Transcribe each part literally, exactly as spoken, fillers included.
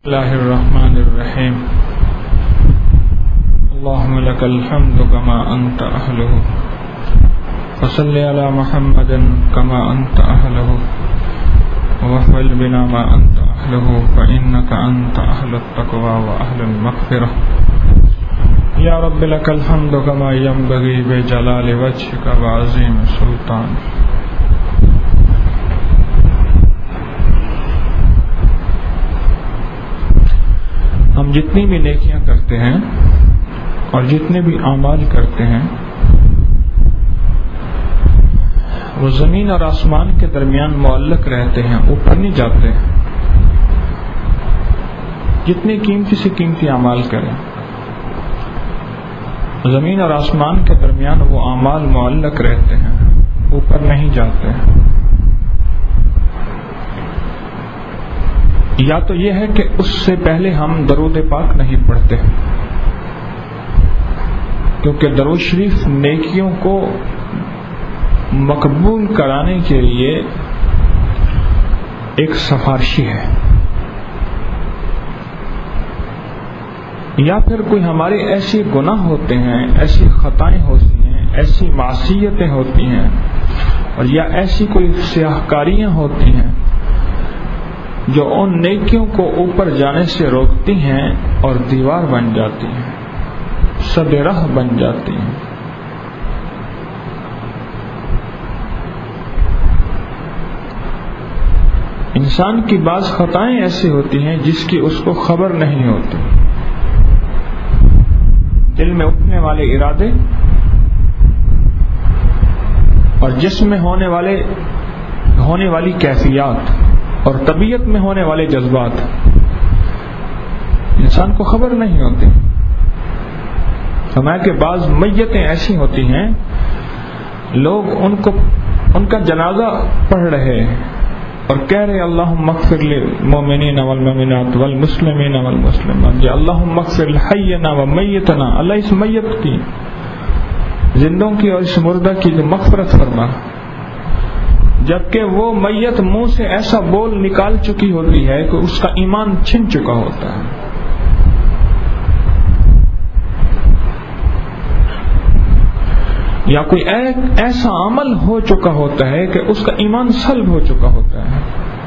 اللہ الرحمن الرحیم اللہم لک الحمد کما انت اہلہ وصلی علی محمد کما انت اہلہ وافعل بنا ما انت اہلہ فانک انت اہل التقوی واہل المغفرہ یا رب لک الحمد کما ینبغی بجلال وجہک وعظیم سلطانک۔ ہم جتنی بھی نیکیاں کرتے ہیں اور جتنے بھی اعمال کرتے ہیں وہ زمین اور آسمان کے درمیان معلق رہتے ہیں، اوپر نہیں جاتے۔ جتنے قیمتی سے قیمتی اعمال کریں، زمین اور آسمان کے درمیان وہ اعمال معلق رہتے ہیں، اوپر نہیں جاتے۔ یا تو یہ ہے کہ اس سے پہلے ہم درود پاک نہیں پڑھتے، کیونکہ درود شریف نیکیوں کو مقبول کرانے کے لیے ایک سفارشی ہے۔ یا پھر کوئی ہمارے ایسے گناہ ہوتے ہیں، ایسی خطائیں ہوتی ہیں، ایسی معصیتیں ہوتی ہیں، اور یا ایسی کوئی سیاہکاریاں ہوتی ہیں جو ان نیکیوں کو اوپر جانے سے روکتی ہیں اور دیوار بن جاتی ہیں، سد راہ بن جاتی ہیں۔ انسان کی بعض خطائیں ایسی ہوتی ہیں جس کی اس کو خبر نہیں ہوتی۔ دل میں اٹھنے والے ارادے اور جسم میں ہونے والے ہونے والی کیفیات اور طبیعت میں ہونے والے جذبات انسان کو خبر نہیں ہوتی۔ فرمایا کہ بعض میتیں ایسی ہوتی ہیں، لوگ ان کو ان کا جنازہ پڑھ رہے اور کہہ رہے اللہم اغفر للمؤمنین والمؤمنات والمسلمین والمسلمات، یا اللہم اغفر لحینا ومیتنا، اللہ اس میت کی، زندوں کی اور اس مردہ کی جو مغفرت فرما، جبکہ وہ میت منہ سے ایسا بول نکال چکی ہوتی ہے کہ اس کا ایمان چھن چکا ہوتا ہے۔ یا کوئی ایک ایسا عمل ہو چکا ہوتا ہے کہ اس کا ایمان سلب ہو چکا ہوتا ہے۔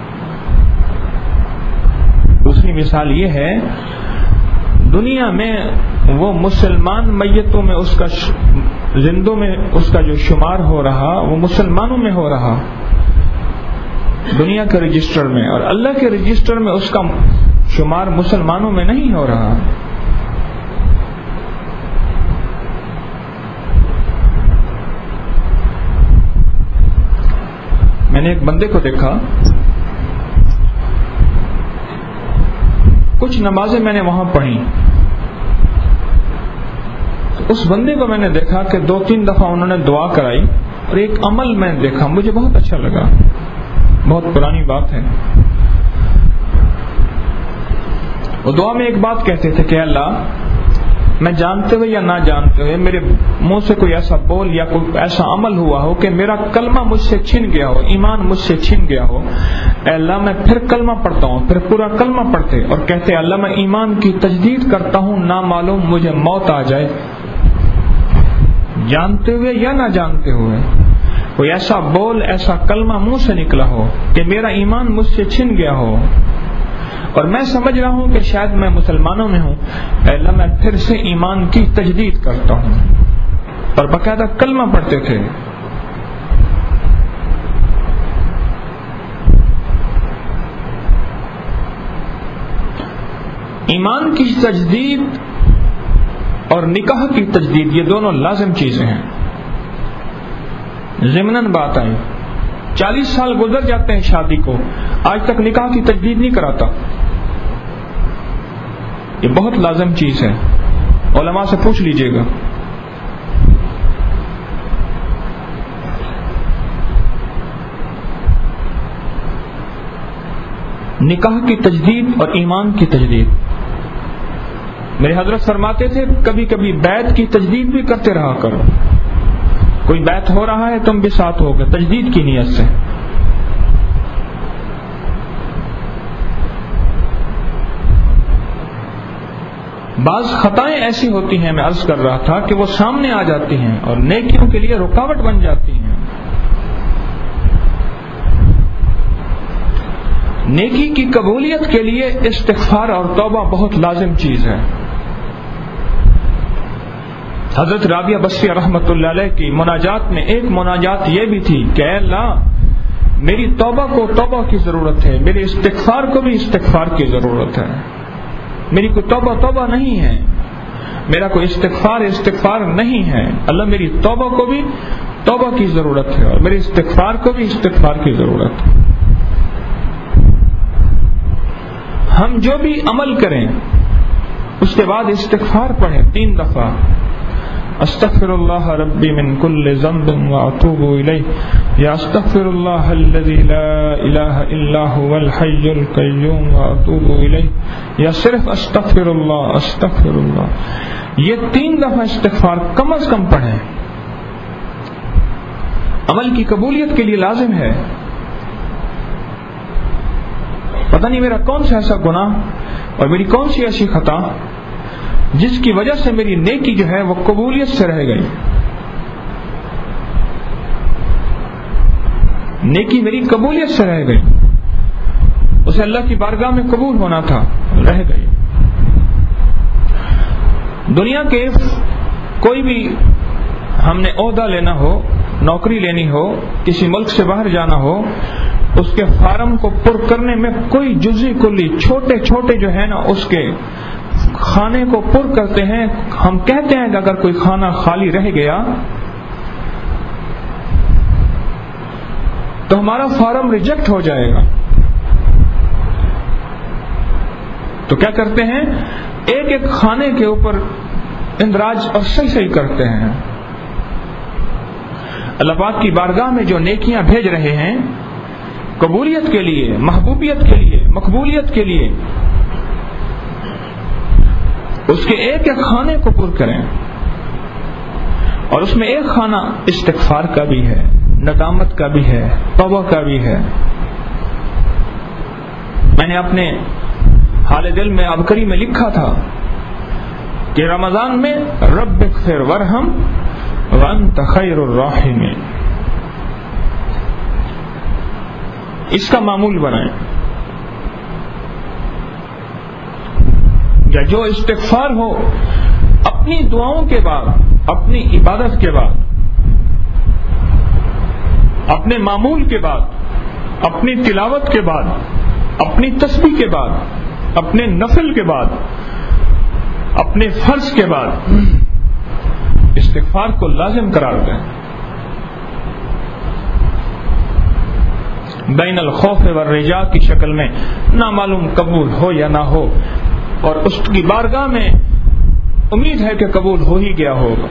دوسری مثال یہ ہے، دنیا میں وہ مسلمان میتوں میں اس کا زندوں میں اس کا جو شمار ہو رہا وہ مسلمانوں میں ہو رہا دنیا کے رجسٹر میں، اور اللہ کے رجسٹر میں اس کا شمار مسلمانوں میں نہیں ہو رہا۔ میں نے ایک بندے کو دیکھا، کچھ نمازیں میں نے وہاں پڑھی، اس بندے کو میں نے دیکھا کہ دو تین دفعہ انہوں نے دعا کرائی، اور ایک عمل میں نے دیکھا مجھے بہت اچھا لگا، بہت پرانی بات ہے۔ وہ دعا میں ایک بات کہتے تھے کہ اللہ، میں جانتے ہوئے یا نہ جانتے ہوئے میرے منہ سے کوئی ایسا بول یا کوئی ایسا عمل ہوا ہو کہ میرا کلمہ مجھ سے چھن گیا ہو، ایمان مجھ سے چھن گیا ہو، اے اللہ میں پھر کلمہ پڑھتا ہوں، پھر پورا کلمہ پڑھتے اور کہتے اللہ میں ایمان کی تجدید کرتا ہوں، نہ معلوم مجھے موت آ جائے، جانتے ہوئے یا نہ جانتے ہوئے کوئی ایسا بول، ایسا کلمہ منہ سے نکلا ہو کہ میرا ایمان مجھ سے چھن گیا ہو، اور میں سمجھ رہا ہوں کہ شاید میں مسلمانوں میں ہوں، اے اللہ میں پھر سے ایمان کی تجدید کرتا ہوں، اور باقاعدہ کلمہ پڑھتے تھے۔ ایمان کی تجدید اور نکاح کی تجدید یہ دونوں لازم چیزیں ہیں۔ ضمناً بات آئی، چالیس سال گزر جاتے ہیں شادی کو، آج تک نکاح کی تجدید نہیں کراتا، یہ بہت لازم چیز ہے، علماء سے پوچھ لیجئے گا۔ نکاح کی تجدید اور ایمان کی تجدید، میرے حضرت فرماتے تھے کبھی کبھی بیعت کی تجدید بھی کرتے رہا کرو، کوئی بیعت ہو رہا ہے تم بھی ساتھ ہو گئے تجدید کی نیت سے۔ بعض خطائیں ایسی ہوتی ہیں، میں عرض کر رہا تھا کہ وہ سامنے آ جاتی ہیں اور نیکیوں کے لیے رکاوٹ بن جاتی ہیں. نیکی کی قبولیت کے لیے استغفار اور توبہ بہت لازم چیز ہے. حضرت رابعہ بصریہ رحمۃ اللہ علیہ کی مناجات میں ایک مناجات یہ بھی تھی کہ اے اللہ میری توبہ کو توبہ کی ضرورت ہے، میرے استغفار کو بھی استغفار کی ضرورت ہے. میری کوئی توبہ توبہ نہیں ہے، میرا کوئی استغفار استغفار نہیں ہے. اللہ میری توبہ کو بھی توبہ کی ضرورت ہے اور میرے استغفار کو بھی استغفار کی ضرورت ہے. ہم جو بھی عمل کریں اس کے بعد استغفار پڑھیں تین دفعہ. استغفر اللہ ربی من کل ذنب واتوب الیہ، یا استغفر اللہ الذی لا الہ الا هو الحی القیوم واتوب الیہ، یا صرف استغفر اللہ استغفر اللہ. یہ تین دفعہ استغفار کم از کم پڑھیں. عمل کی قبولیت کے لیے لازم ہے. پتہ نہیں میرا کون سا ایسا گناہ اور میری کون سی ایسی خطا جس کی وجہ سے میری نیکی جو ہے وہ قبولیت سے رہ گئی. نیکی میری قبولیت سے رہ گئی، اسے اللہ کی بارگاہ میں قبول ہونا تھا، رہ گئی. دنیا کے کوئی بھی ہم نے عہدہ لینا ہو، نوکری لینی ہو، کسی ملک سے باہر جانا ہو، اس کے فارم کو پر کرنے میں کوئی جزئی کلی چھوٹے چھوٹے جو ہے نا اس کے کھانے کو پر کرتے ہیں. ہم کہتے ہیں کہ اگر کوئی کھانا خالی رہ گیا تو ہمارا فارم ریجیکٹ ہو جائے گا. تو کیا کرتے ہیں، ایک ایک کھانے کے اوپر اندراج اور صحیح صحیح کرتے ہیں. اللہ پاک کی بارگاہ میں جو نیکیاں بھیج رہے ہیں قبولیت کے لیے، محبوبیت کے لیے، مقبولیت کے لیے، اس کے ایک ایک کھانے کو پر کریں. اور اس میں ایک کھانا استغفار کا بھی ہے، ندامت کا بھی ہے، توبہ کا بھی ہے. میں نے اپنے حال دل میں عبقری میں لکھا تھا کہ رمضان میں رب اغفر ورحم وانت خیر الراحمین، اس کا معمول بنائیں. یا جو استغفار ہو اپنی دعاؤں کے بعد، اپنی عبادت کے بعد، اپنے معمول کے بعد، اپنی تلاوت کے بعد، اپنی تسبیح کے بعد، اپنے نفل کے بعد، اپنے فرض کے بعد استغفار کو لازم قرار دیں. بین الخوف والرجاء کی شکل میں، نہ معلوم قبول ہو یا نہ ہو، اور اس کی بارگاہ میں امید ہے کہ قبول ہو ہی گیا ہوگا.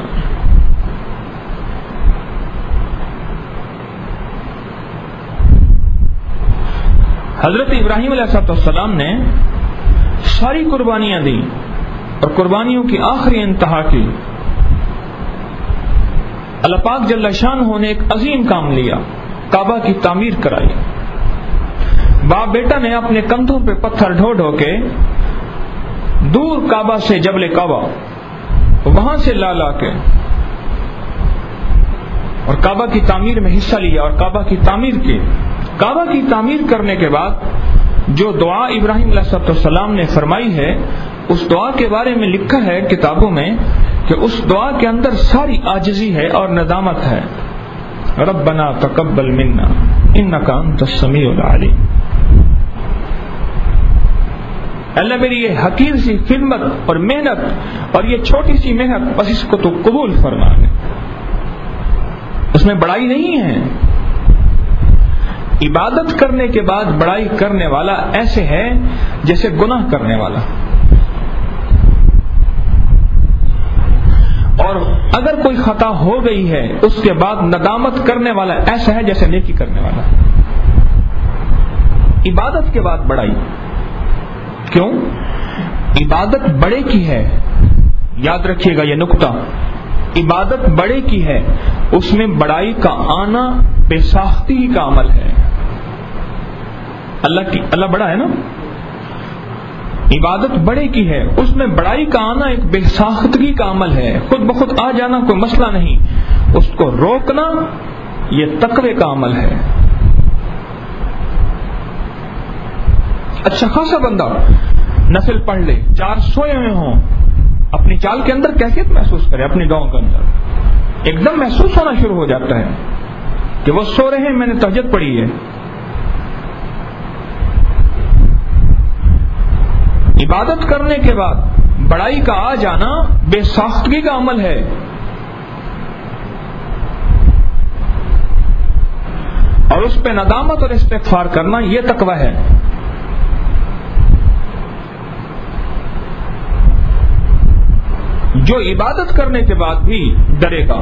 حضرت ابراہیم علیہ السلام نے ساری قربانیاں دی اور قربانیوں کی آخری انتہا کی. اللہ پاک جل شانہ نے ایک عظیم کام لیا، کعبہ کی تعمیر کرائی. باپ بیٹا نے اپنے کندھوں پہ پتھر ڈھو ڈھو کے دور کعبہ سے جبل کعبہ وہاں سے لا لا کے اور کعبہ کی تعمیر میں حصہ لیا اور کعبہ کی تعمیر کی. کعبہ کی تعمیر کرنے کے بعد جو دعا ابراہیم علیہ السلام نے فرمائی ہے، اس دعا کے بارے میں لکھا ہے کتابوں میں کہ اس دعا کے اندر ساری عاجزی ہے اور ندامت ہے. ربنا تقبل منا انک انت السمیع العلیم. اللہ میری یہ حقیر سی خدمت اور محنت اور یہ چھوٹی سی محنت بس اس کو تو قبول فرما لے. اس میں بڑائی نہیں ہے. عبادت کرنے کے بعد بڑائی کرنے والا ایسے ہے جیسے گناہ کرنے والا، اور اگر کوئی خطا ہو گئی ہے اس کے بعد ندامت کرنے والا ایسا ہے جیسے نیکی کرنے والا. عبادت کے بعد بڑائی کیوں؟ عبادت بڑے کی ہے، یاد رکھیے گا یہ نقطہ. عبادت بڑے کی ہے، اس میں بڑائی کا آنا بے ساختی کا عمل ہے. اللہ کی اللہ بڑا ہے نا. عبادت بڑے کی ہے، اس میں بڑائی کا آنا ایک بے ساختگی کا عمل ہے، خود بخود آ جانا کوئی مسئلہ نہیں، اس کو روکنا یہ تقوی کا عمل ہے۔ اچھا خاصا بندہ نفل پڑھ لے، چار سوئے ہوئے ہوں، اپنی چال کے اندر کیفیت محسوس کرے، اپنی دعاؤں کے اندر ایک دم محسوس ہونا شروع ہو جاتا ہے کہ وہ سو رہے ہیں، میں نے تہجد پڑھی ہے۔ عبادت کرنے کے بعد بڑائی کا آ جانا بے ساختگی کا عمل ہے۔ اور اس پہ ندامت اور استغفار کرنا یہ تقوی ہے۔ جو عبادت کرنے کے بعد بھی ڈرے گا۔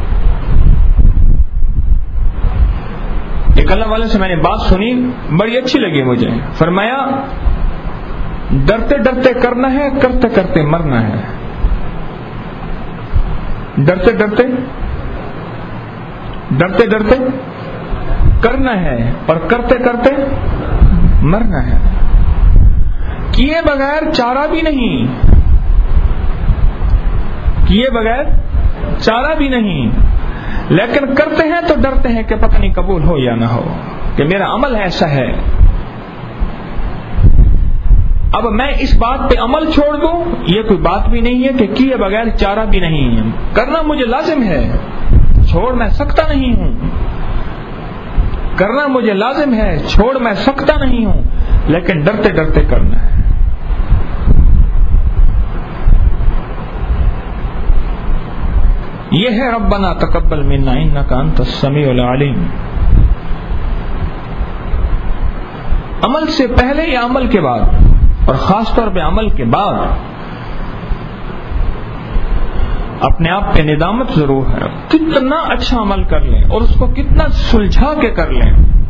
ایک اللہ والے سے میں نے بات سنی، بڑی اچھی لگی مجھے، فرمایا ڈرتے ڈرتے کرنا ہے، کرتے کرتے مرنا ہے۔ ڈرتے ڈرتے ڈرتے ڈرتے کرنا ہے اور کرتے کرتے مرنا ہے۔ کیے بغیر چارہ بھی نہیں، کیے بغیر چارہ بھی نہیں، لیکن کرتے ہیں تو ڈرتے ہیں کہ پتہ نہیں قبول ہو یا نہ ہو، کہ میرا عمل ایسا ہے۔ اب میں اس بات پہ عمل چھوڑ دوں، یہ کوئی بات بھی نہیں ہے کہ کیے بغیر چارہ بھی نہیں ہے۔ کرنا مجھے لازم ہے، چھوڑ میں سکتا نہیں ہوں۔ کرنا مجھے لازم ہے، چھوڑ میں سکتا نہیں ہوں، لیکن ڈرتے ڈرتے کرنا ہے۔ یہ ہے ربنا تقبل منا انک انت السمیع العلیم۔ عمل سے پہلے یا عمل کے بعد، اور خاص طور پہ عمل کے بعد اپنے آپ پہ ندامت ضرور ہے۔ کتنا اچھا عمل کر لیں اور اس کو کتنا سلجھا کے کر لیں،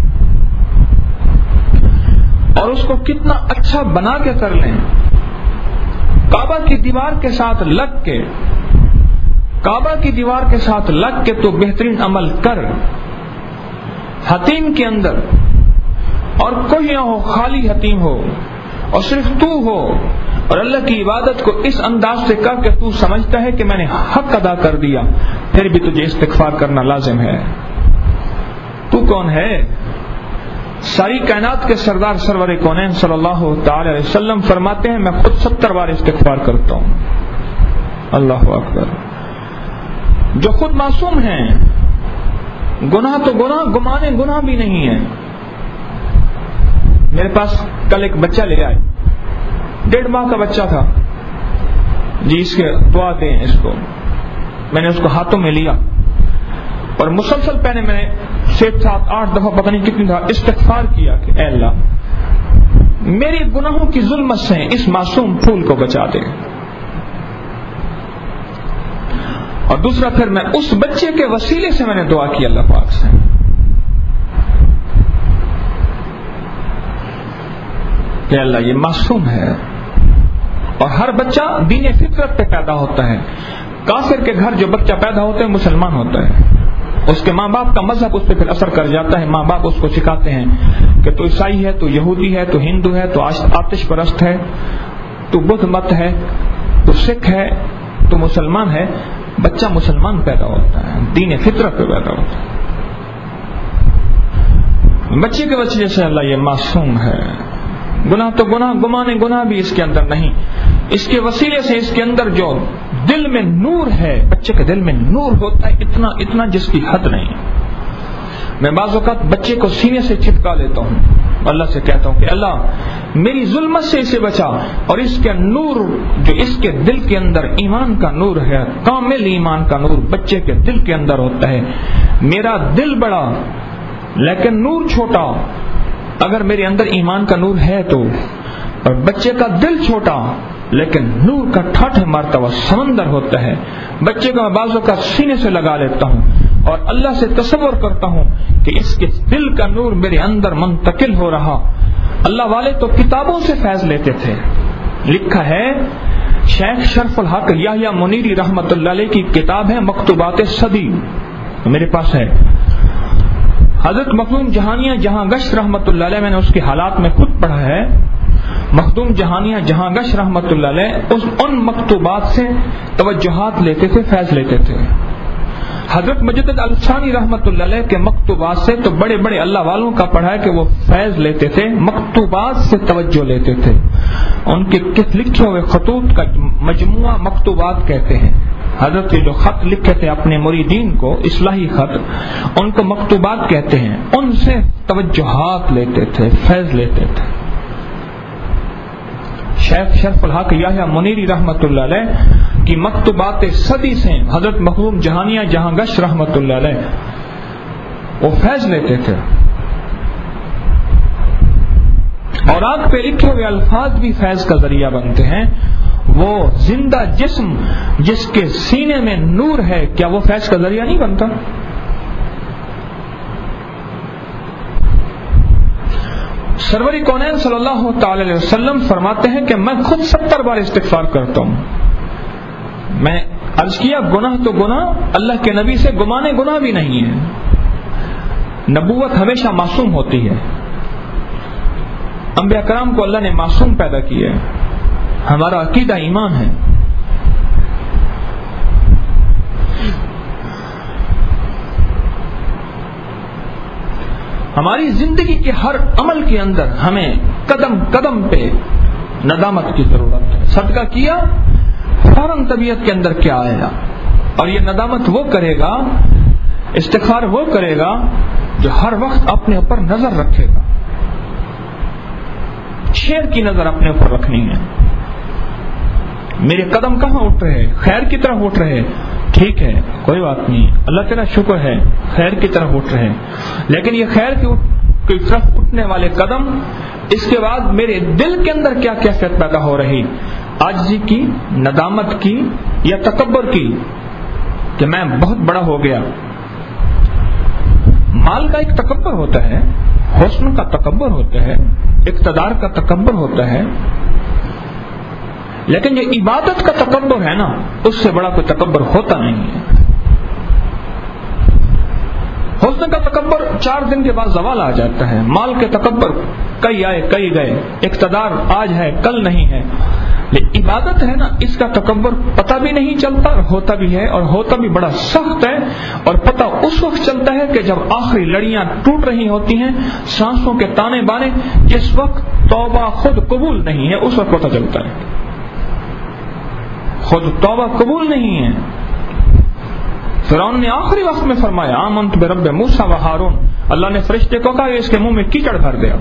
اور اس کو کتنا اچھا بنا کے کر لیں، کعبہ کی دیوار کے ساتھ لگ کے کعبہ کی دیوار کے ساتھ لگ کے تو بہترین عمل کر، حتیم کے اندر اور کوئی نہ ہو، خالی حتیم ہو اور صرف تو ہو، اور اللہ کی عبادت کو اس انداز سے کر کہ تو سمجھتا ہے کہ میں نے حق ادا کر دیا، پھر بھی تجھے استغفار کرنا لازم ہے۔ تو کون ہے؟ ساری کائنات کے سردار سرور کونین صلی اللہ تعالی علیہ وسلم فرماتے ہیں میں خود ستر بار استغفار کرتا ہوں۔ اللہ اکبر۔ جو خود معصوم ہیں، گناہ تو گناہ، گمانے گناہ بھی نہیں ہے۔ میرے پاس کل ایک بچہ لے آئے، ڈیڑھ ماہ کا بچہ تھا جی، اس کے دعا دیں اس کو۔ میں نے اس کو ہاتھوں میں لیا اور مسلسل پہلے میں نے چھ سات آٹھ دفعہ پتہ نہیں کتنی دفعہ استغفار کیا کہ اے اللہ میری گناہوں کی ظلمت سے اس معصوم پھول کو بچا دے۔ اور دوسرا پھر میں اس بچے کے وسیلے سے میں نے دعا کی اللہ پاک سے کہ اللہ یہ معصوم ہے، اور ہر بچہ دین فطرت پہ پیدا ہوتا ہے۔ کافر کے گھر جو بچہ پیدا ہوتا ہے مسلمان ہوتا ہے، اس کے ماں باپ کا مذہب اس پہ پھر اثر کر جاتا ہے۔ ماں باپ اس کو سکھاتے ہیں کہ تو عیسائی ہے، تو یہودی ہے، تو ہندو ہے، تو آتش پرست ہے، تو بدھ مت ہے، تو سکھ ہے، تو مسلمان ہے۔ بچہ مسلمان پیدا ہوتا ہے، دین فطرت پہ پیدا ہوتا ہے۔ بچے کے وسیلے سے اللہ یہ معصوم ہے، گناہ تو گناہ، گمانے گناہ بھی اس کے اندر نہیں، اس کے وسیلے سے اس کے اندر جو دل میں نور ہے، بچے کے دل میں نور ہوتا ہے اتنا اتنا جس کی حد نہیں۔ میں بعض اوقات بچے کو سینے سے چپکا لیتا ہوں، اللہ سے کہتا ہوں کہ اللہ میری ظلمت سے اسے بچا، اور اس کے نور جو اس کے دل کے اندر ایمان کا نور ہے، کامل ایمان کا نور بچے کے دل کے اندر ہوتا ہے۔ میرا دل بڑا لیکن نور چھوٹا، اگر میرے اندر ایمان کا نور ہے تو، اور بچے کا دل چھوٹا لیکن نور کا ٹھاٹھے مارتا ہوا سمندر ہوتا ہے۔ بچے کو میں بازو کا سینے سے لگا لیتا ہوں اور اللہ سے تصور کرتا ہوں کہ اس کے دل کا نور میرے اندر منتقل ہو رہا۔ اللہ والے تو کتابوں سے فیض لیتے تھے، لکھا ہے شیخ شرف الحق یحییٰ منیری رحمت اللہ علیہ کی کتاب ہے مکتوبات صدی، میرے پاس ہے۔ حضرت مخدوم جہانیہ جہاں گشت رحمت اللہ علیہ، میں نے اس کے حالات میں خود پڑھا ہے مخدوم جہانیہ جہاں گش رحمت اللہ علیہ اس ان مکتوبات سے توجہات لیتے تھے، فیض لیتے تھے. حضرت مجدد الثانی رحمت اللہ علیہ کے مکتوبات سے تو بڑے بڑے اللہ والوں کا پڑھا ہے کہ وہ فیض لیتے تھے، مکتوبات سے توجہ لیتے تھے. ان کے لکھے ہوئے خطوط کا مجموعہ مکتوبات کہتے ہیں. حضرت جو خط لکھے تھے اپنے مریدین کو، اصلاحی خط، ان کو مکتوبات کہتے ہیں. ان سے توجہات لیتے تھے، فیض لیتے تھے. شیخ شرف الحق یحییٰ منیری رحمت اللہ علیہ کی مکتوبات صدی سے حضرت مخدوم جہانیہ جہاں گش رحمت اللہ علیہ وہ فیض لیتے تھے. اور آنکھ پہ لکھے ہوئے الفاظ بھی فیض کا ذریعہ بنتے ہیں. وہ زندہ جسم جس کے سینے میں نور ہے، کیا وہ فیض کا ذریعہ نہیں بنتا؟ سرور کونین صلی اللہ تعالی علیہ وسلم فرماتے ہیں کہ میں خود ستر بار استغفار کرتا ہوں. میں عرض کیا گناہ تو گناہ، اللہ کے نبی سے گمانے گناہ بھی نہیں ہے. نبوت ہمیشہ معصوم ہوتی ہے. انبیاء کرام کو اللہ نے معصوم پیدا کیا ہے. ہمارا عقیدہ ایمان ہے. ہماری زندگی کے ہر عمل کے اندر ہمیں قدم قدم پہ ندامت کی ضرورت ہے. صدقہ کیا فوراً طبیعت کے اندر کیا آئے گا؟ اور یہ ندامت وہ کرے گا، استغفار وہ کرے گا جو ہر وقت اپنے اوپر نظر رکھے گا. شیر کی نظر اپنے اوپر رکھنی ہے. میرے قدم کہاں اٹھ رہے؟ خیر کی طرف اٹھ رہے. ٹھیک ہے، کوئی بات نہیں، اللہ تعالیٰ شکر ہے خیر کی طرف اٹھ رہے ہیں. لیکن یہ خیر کی طرف اٹھنے والے قدم، اس کے بعد میرے دل کے اندر کیا کیفیت پیدا ہو رہی؟ عاجزی کی، ندامت کی، یا تکبر کی کہ میں بہت بڑا ہو گیا. مال کا ایک تکبر ہوتا ہے، حسن کا تکبر ہوتا ہے، اقتدار کا تکبر ہوتا ہے، لیکن یہ عبادت کا تکبر ہے نا، اس سے بڑا کوئی تکبر ہوتا نہیں ہے. حسن کا تکبر چار دن کے بعد زوال آ جاتا ہے. مال کے تکبر کئی آئے کئی گئے، اقتدار آج ہے کل نہیں ہے. لیکن عبادت ہے نا، اس کا تکبر پتہ بھی نہیں چلتا اور ہوتا بھی ہے، اور ہوتا بھی بڑا سخت ہے. اور پتہ اس وقت چلتا ہے کہ جب آخری لڑیاں ٹوٹ رہی ہوتی ہیں، سانسوں کے تانے بانے، جس وقت توبہ خود قبول نہیں ہے اس وقت پتہ چلتا ہے. خود توبہ قبول نہیں ہے. فرعون نے آخری وقت میں فرمایا آمنت برب موسیٰ و ہارون. اللہ نے فرشتے کو کہا اس کے منہ میں کیچڑ بھر دیا.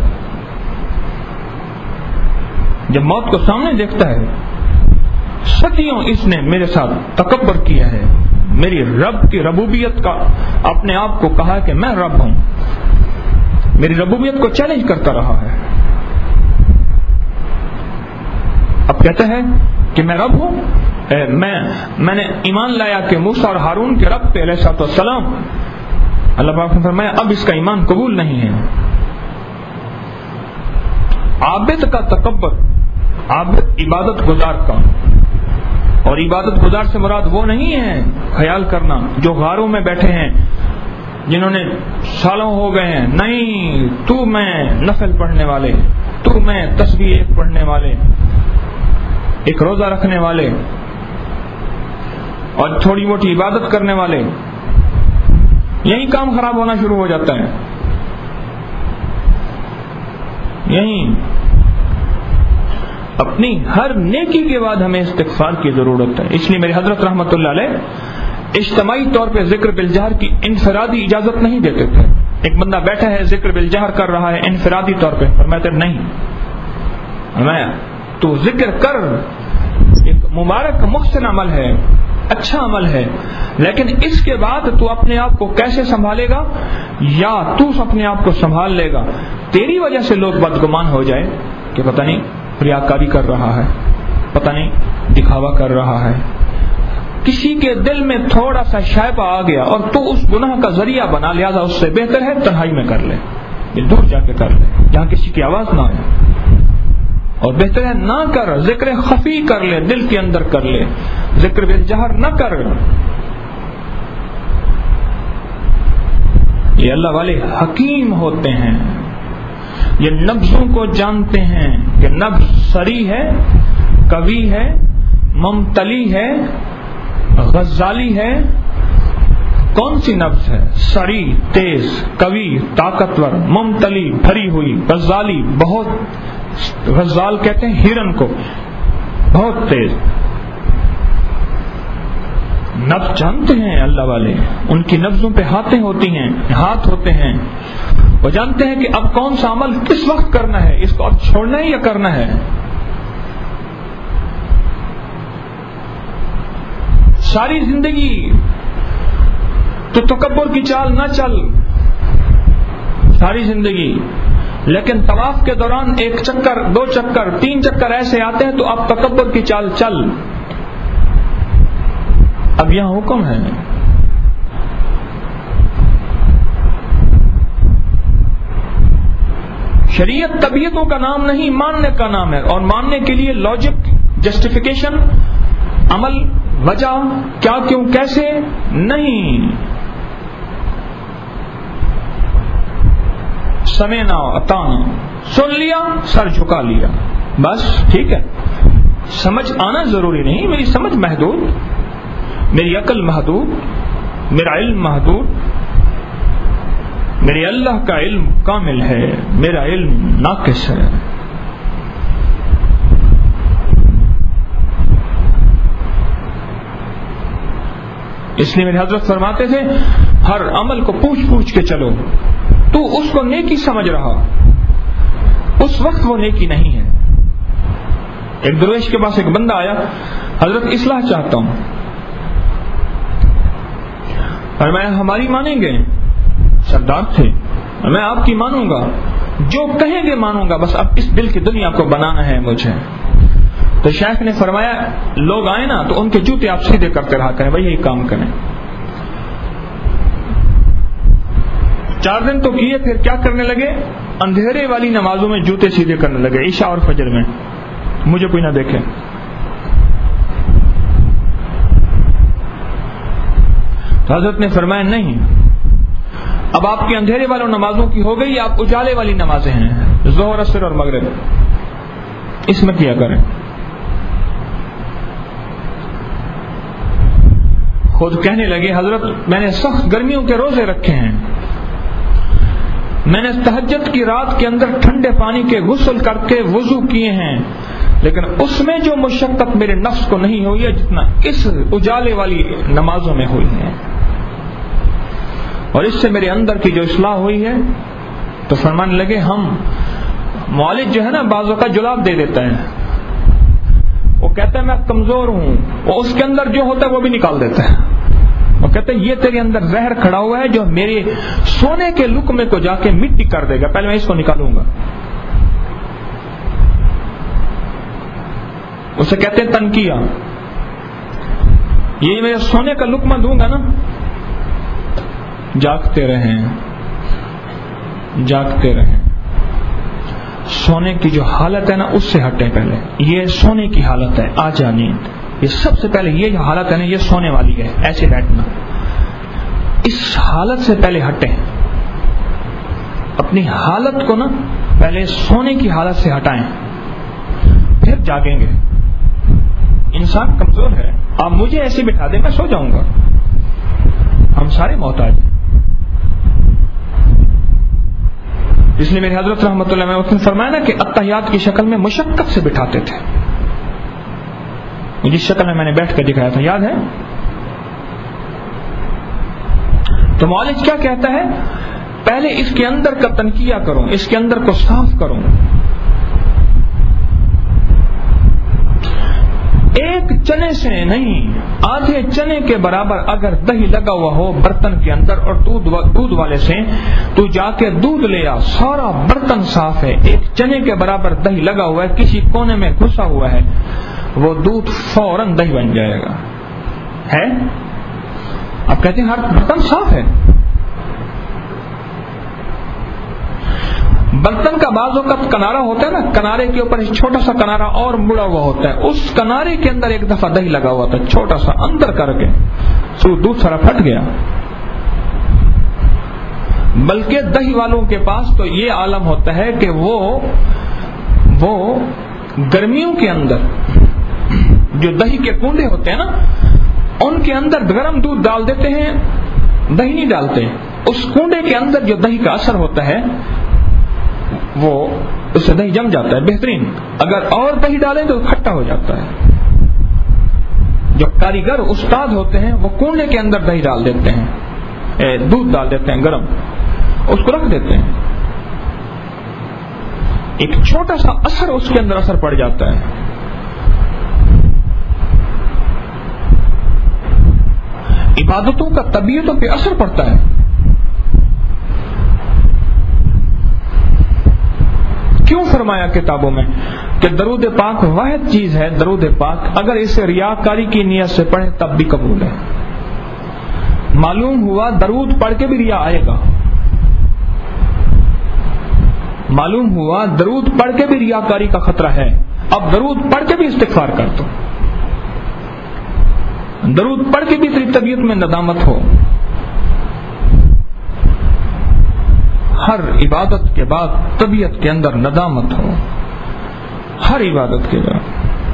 جب موت کو سامنے دیکھتا ہے، صدیوں اس نے میرے ساتھ تکبر کیا ہے، میری رب کی ربوبیت کا اپنے آپ کو کہا کہ میں رب ہوں، میری ربوبیت کو چیلنج کرتا رہا ہے. اب کہتا ہے کہ میں رب ہوں. میں میں نے ایمان لایا کہ موسیٰ اور ہارون کے رب پہ علیہ الصلوۃ والسلام. اللہ پاک نے فرمایا اب اس کا ایمان قبول نہیں ہے. عابد کا تکبر، عابد عبادت گزار کا، اور عبادت گزار سے مراد وہ نہیں ہے خیال کرنا جو غاروں میں بیٹھے ہیں جنہوں نے سالوں ہو گئے ہیں. نہیں، تو میں نفل پڑھنے والے، تو میں تسبیح ایک پڑھنے والے، ایک روزہ رکھنے والے اور تھوڑی موٹی عبادت کرنے والے، یہی کام خراب ہونا شروع ہو جاتا ہے. یہی اپنی ہر نیکی کے بعد ہمیں استغفار کی ضرورت ہے. اس لیے میرے حضرت رحمت اللہ علیہ اجتماعی طور پہ ذکر بالجہر کی انفرادی اجازت نہیں دیتے تھے. ایک بندہ بیٹھا ہے ذکر بالجہر کر رہا ہے انفرادی طور پہ، فرماتے نہیں، میں تو ذکر کر، ایک مبارک محسن عمل ہے، اچھا عمل ہے، لیکن اس کے بعد تو اپنے آپ کو کیسے سنبھالے گا؟ یا تو اپنے آپ کو سنبھال لے گا تیری وجہ سے لوگ بدگمان ہو جائے کہ پتہ نہیں ریاکاری کر رہا ہے، پتہ نہیں دکھاوا کر رہا ہے. کسی کے دل میں تھوڑا سا شائبہ آ گیا اور تو اس گناہ کا ذریعہ بنا، لہذا اس سے بہتر ہے تنہائی میں کر لے، دور جا کے کر لے جہاں کسی کی آواز نہ آئے. اور بہتر ہے نہ کر، ذکر خفی کر لے، دل کے اندر کر لے، ذکر بالجہر نہ کر. یہ اللہ والے حکیم ہوتے ہیں. یہ نبضوں کو جانتے ہیں کہ نبض سری ہے، قوی ہے، ممتلی ہے، غزالی ہے. کون سی نبض ہے؟ سری تیز، قوی طاقتور، ممتلی بھری ہوئی، غزالی بہت، غزال کہتے ہیں ہرن کو، بہت تیز. نبض جانتے ہیں اللہ والے، ان کی نبضوں پہ ہاتھیں ہوتی ہیں، ہاتھ ہوتے ہیں. وہ جانتے ہیں کہ اب کون سا عمل کس وقت کرنا ہے، اس کو اب چھوڑنا ہے یا کرنا ہے. ساری زندگی تو تکبر کی چال نہ چل، ساری زندگی، لیکن طواف کے دوران ایک چکر، دو چکر، تین چکر ایسے آتے ہیں تو اب تکبر کی چال چل. اب یہاں حکم ہے شریعت طبیعتوں کا نام نہیں، ماننے کا نام ہے، اور ماننے کے لیے لاجک، جسٹیفیکیشن، عمل، وجہ، کیا، کیوں، کیسے نہیں. سمعنا اطعنا، سن لیا، سر جھکا لیا، بس ٹھیک ہے. سمجھ آنا ضروری نہیں، میری سمجھ محدود، میری عقل محدود، میرا علم محدود، میرے اللہ کا علم کامل ہے، میرا علم ناقص ہے. اس لیے میرے حضرت فرماتے تھے ہر عمل کو پوچھ پوچھ کے چلو. تو اس کو نیکی سمجھ رہا، اس وقت وہ نیکی نہیں ہے. ایک درویش کے پاس ایک بندہ آیا، حضرت اصلاح چاہتا ہوں. اور میں ہماری مانیں گے، سردار تھے، میں آپ کی مانوں گا، جو کہیں گے مانوں گا، بس اب اس دل کی دنیا کو بنانا ہے مجھے. تو شیخ نے فرمایا لوگ آئے نا تو ان کے جوتے آپ سیدھے کرتے رہا کریں، بھائی یہی کام کریں. چار دن تو کیے، پھر کیا کرنے لگے؟ اندھیرے والی نمازوں میں جوتے سیدھے کرنے لگے، عشاء اور فجر میں، مجھے کوئی نہ دیکھے. تو حضرت نے فرمایا نہیں، اب آپ کی اندھیرے والوں نمازوں کی ہو گئی، آپ اجالے والی نمازیں ہیں، ظہر، عصر اور مغرب، اس میں کیا کریں. خود کہنے لگے حضرت میں نے سخت گرمیوں کے روزے رکھے ہیں، میں نے تہجد کی رات کے اندر ٹھنڈے پانی کے غسل کر کے وضو کیے ہیں، لیکن اس میں جو مشقت میرے نفس کو نہیں ہوئی ہے جتنا اس اجالے والی نمازوں میں ہوئی ہے، اور اس سے میرے اندر کی جو اصلاح ہوئی ہے. تو فرمانے لگے ہم مولد جو ہے نا بعضوں کا جلاب دے دیتا ہے، وہ کہتا ہے میں کمزور ہوں، وہ اس کے اندر جو ہوتا ہے وہ بھی نکال دیتا ہے. وہ کہتے ہیں یہ تیرے اندر زہر کھڑا ہوا ہے جو میرے سونے کے لقمے کو جا کے مٹی کر دے گا، پہلے میں اس کو نکالوں گا. اسے کہتے ہیں تنکیہ. یہ میرے سونے کا لقمہ دوں گا نا، جاگتے رہیں جاگتے رہیں، سونے کی جو حالت ہے نا اس سے ہٹیں. پہلے یہ سونے کی حالت ہے، آ جا نیند، یہ سب سے پہلے یہ جو حالت ہے نا یہ سونے والی ہے، ایسے بیٹھنا، اس حالت سے پہلے ہٹیں. اپنی حالت کو نا پہلے سونے کی حالت سے ہٹائیں، پھر جاگیں گے. انسان کمزور ہے، آپ مجھے ایسے بٹھا دیں میں سو جاؤں گا، ہم سارے محتاج ہیں. اس لیے میرے حضرت رحمۃ اللہ علیہ نے فرمایا نا کہ اتحیات کی شکل میں مشقت سے بٹھاتے تھے. جس شکل میں میں نے بیٹھ کر دکھایا تھا یاد ہے. تو معالج کیا کہتا ہے؟ پہلے اس کے اندر کا تنقیہ کرو، اس کے اندر کو صاف کرو. ایک چنے سے نہیں، آدھے چنے کے برابر اگر دہی لگا ہوا ہو برتن کے اندر اور دودھ دودھ والے سے تو جا کے دودھ لے آ، سارا برتن صاف ہے. ایک چنے کے برابر دہی لگا ہوا ہے، کسی کونے میں گھسا ہوا ہے، وہ دودھ فوراً دہی بن جائے گا. ہے آپ کہتے ہیں ہر برتن صاف ہے. برتن کا بعض اوقات کنارا ہوتا ہے نا، کنارے کے اوپر ایک چھوٹا سا کنارا اور مڑا ہوا ہوتا ہے، اس کنارے کے اندر ایک دفعہ دہی لگا ہوا تھا چھوٹا سا، اندر کر کے تو دودھ سارا پھٹ گیا. بلکہ دہی والوں کے پاس تو یہ عالم ہوتا ہے کہ وہ وہ گرمیوں کے اندر جو دہی کے کنڈے ہوتے ہیں نا، ان کے اندر گرم دودھ ڈال دیتے ہیں، دہی نہیں ڈالتے. اس کنڈے کے اندر جو دہی کا اثر ہوتا ہے وہ اس سے دہی جم جاتا ہے بہترین. اگر اور دہی ڈالیں تو کھٹا ہو جاتا ہے. جو کاریگر استاد ہوتے ہیں وہ کنڈے کے اندر دہی ڈال دیتے ہیں، دودھ ڈال دیتے ہیں گرم، اس کو رکھ دیتے ہیں. ایک چھوٹا سا اثر اس کے اندر اثر پڑ جاتا ہے. عبادتوں کا طبیعتوں پہ اثر پڑتا ہے. کیوں فرمایا کتابوں میں کہ درود پاک واحد چیز ہے، درود پاک اگر اسے ریاکاری کی نیت سے پڑھے تب بھی قبول ہے. معلوم ہوا درود پڑھ کے بھی ریا آئے گا، معلوم ہوا درود پڑھ کے بھی ریاکاری کا خطرہ ہے. اب درود پڑھ کے بھی استغفار کر دو، درود پڑھ کے بھی تیری طبیعت میں ندامت ہو. ہر عبادت کے بعد طبیعت کے اندر ندامت ہو، ہر عبادت کے بعد.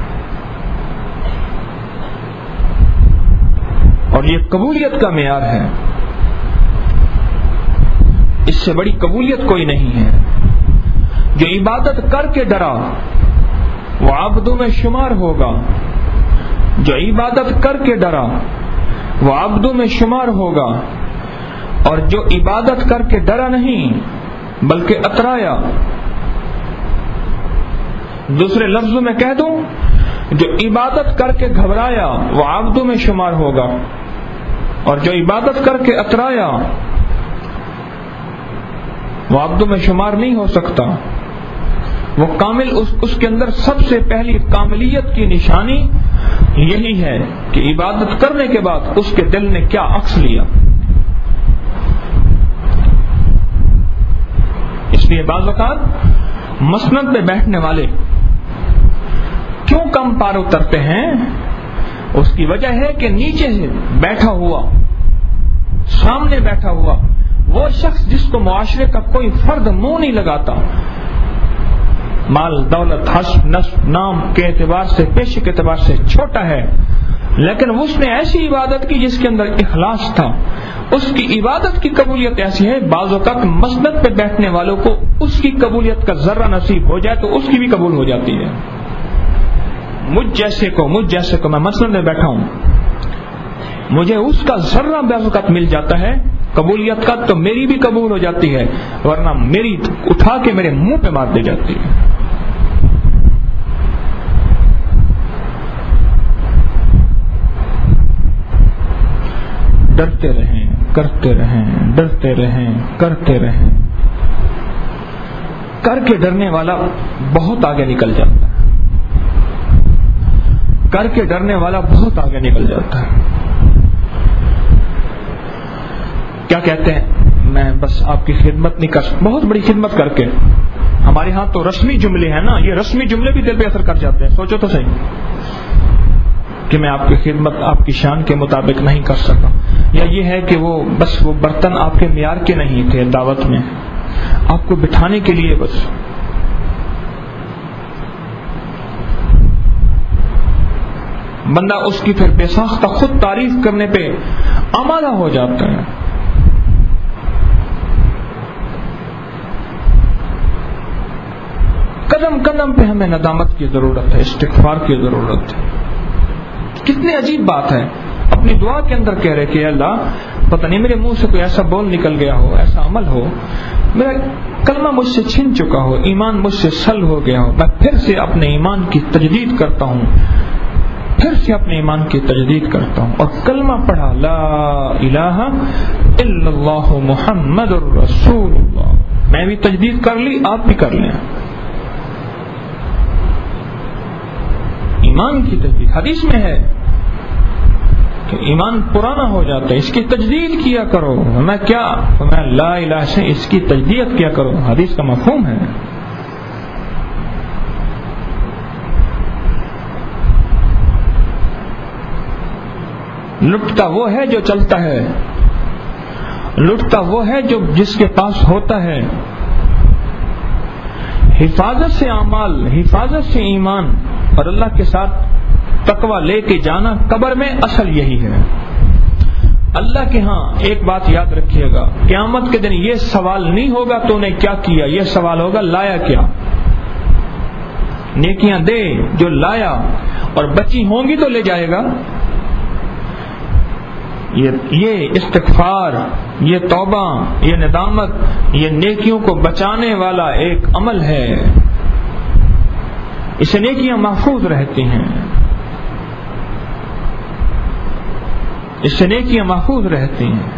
اور یہ قبولیت کا معیار ہے، اس سے بڑی قبولیت کوئی نہیں ہے. جو عبادت کر کے ڈرا وہ عبدوں میں شمار ہوگا، جو عبادت کر کے ڈرا وہ عبدوں میں شمار ہوگا. اور جو عبادت کر کے ڈرا نہیں بلکہ اترایا، دوسرے لفظوں میں کہہ دوں جو عبادت کر کے گھبرایا وہ عبدوں میں شمار ہوگا، اور جو عبادت کر کے اترایا وہ عبدوں میں شمار نہیں ہو سکتا. وہ کامل اس, اس کے اندر سب سے پہلی کاملیت کی نشانی یہی ہے کہ عبادت کرنے کے بعد اس کے دل نے کیا عکس لیا. اس لیے بعض اوقات مسند پہ بیٹھنے والے کیوں کم پار اترتے ہیں؟ اس کی وجہ ہے کہ نیچے سے بیٹھا ہوا، سامنے بیٹھا ہوا وہ شخص جس کو معاشرے کا کوئی فرد منہ نہیں لگاتا، مال دولت حسب نسب نام کے اعتبار سے پیشے کے اعتبار سے چھوٹا ہے، لیکن اس نے ایسی عبادت کی جس کے اندر اخلاص تھا. اس کی عبادت کی قبولیت ایسی ہے بعض اوقات مسند پہ بیٹھنے والوں کو اس کی قبولیت کا ذرہ نصیب ہو جائے تو اس کی بھی قبول ہو جاتی ہے. مجھ جیسے کو مجھ جیسے کو میں مسند میں بیٹھا ہوں، مجھے اس کا ذرہ بعض اوقات مل جاتا ہے قبولیت کا تو میری بھی قبول ہو جاتی ہے، ورنہ میری اٹھا کے میرے منہ پہ مار دی جاتی ہے. ڈرتے رہیں، کرتے رہیں، ڈرتے رہیں، کرتے رہیں. کر کے ڈرنے والا بہت آگے نکل جاتا ہے، کر کے ڈرنے والا بہت آگے نکل جاتا ہے. کیا کہتے ہیں، میں بس آپ کی خدمت نہیں کر سکتا، بہت بڑی خدمت کر کے. ہمارے ہاں تو رسمی جملے ہیں نا، یہ رسمی جملے بھی دل پہ اثر کر جاتے ہیں. سوچو تو صحیح کہ میں آپ کی خدمت آپ کی شان کے مطابق نہیں کر سکا، یا یہ ہے کہ وہ بس وہ برتن آپ کے معیار کے نہیں تھے، دعوت میں آپ کو بٹھانے کے لیے بس. بندہ اس کی پھر بے ساختہ خود تعریف کرنے پہ آمادہ ہو جاتا ہے. قدم قدم پہ ہمیں ندامت کی ضرورت ہے، استغفار کی ضرورت ہے. کتنی عجیب بات ہے، اپنی دعا کے اندر کہہ رہے کہ اللہ پتہ نہیں میرے منہ سے کوئی ایسا بول نکل گیا ہو، ایسا عمل ہو، میرا کلمہ مجھ سے چھن چکا ہو، ایمان مجھ سے سل ہو گیا ہو، میں پھر سے اپنے ایمان کی تجدید کرتا ہوں، پھر سے اپنے ایمان کی تجدید کرتا ہوں. اور کلمہ پڑھا لا الہ الا اللہ محمد الرسول اللہ. میں بھی تجدید کر لی، آپ بھی کر لیں. ایمان کی تجدید حدیث میں ہے کہ ایمان پرانا ہو جاتا ہے، اس کی تجدید کیا کرو. میں کیا میں لا الہ سے اس کی تجدید کیا کرو، حدیث کا مفہوم ہے. لٹتا وہ ہے جو چلتا ہے، لٹتا وہ ہے جو جس کے پاس ہوتا ہے. حفاظت سے اعمال، حفاظت سے ایمان اور اللہ کے ساتھ تقوی لے کے جانا قبر میں اصل یہی ہے. اللہ کے ہاں ایک بات یاد رکھیے گا، قیامت کے دن یہ سوال نہیں ہوگا تو نے کیا کیا، یہ سوال ہوگا لایا کیا. نیکیاں دے جو لایا، اور بچی ہوں گی تو لے جائے گا. یہ استغفار، یہ توبہ، یہ ندامت، یہ نیکیوں کو بچانے والا ایک عمل ہے. اس سے نیکیاں محفوظ رہتی ہیں، اس سے نیکیاں محفوظ رہتی ہیں.